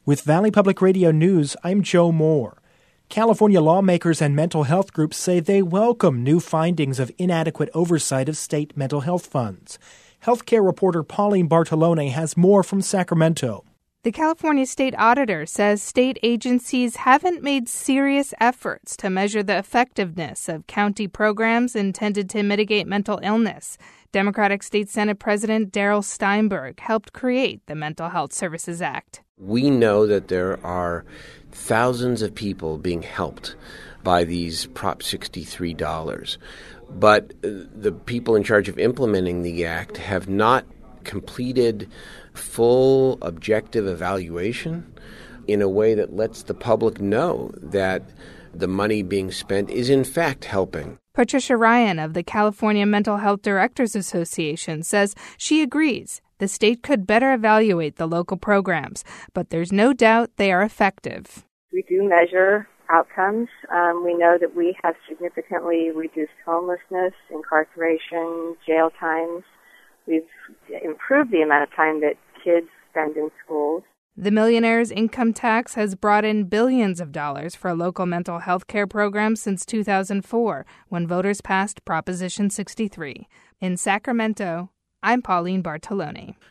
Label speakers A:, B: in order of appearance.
A: With Valley Public Radio News, I'm Joe Moore. California lawmakers and mental health groups say they welcome new findings of inadequate oversight of state mental health funds. Healthcare reporter Pauline Bartolone has more from Sacramento.
B: The California State Auditor says state agencies haven't made serious efforts to measure the effectiveness of county programs intended to mitigate mental illness. Democratic State Senate President Darrell Steinberg helped create the Mental Health Services Act.
C: We know that there are thousands of people being helped by these Prop 63 dollars, but the people in charge of implementing the act have not completed full objective evaluation in a way that lets the public know that the money being spent is in fact helping.
B: Patricia Ryan of the California Mental Health Directors Association says she agrees the state could better evaluate the local programs, but there's no doubt they are effective.
D: We do measure outcomes. We know that we have significantly reduced homelessness, incarceration, jail times. We've improved the amount of time that kids spend in schools.
B: The millionaire's income tax has brought in billions of dollars for local mental health care programs since 2004, when voters passed Proposition 63. In Sacramento, I'm Pauline Bartolone.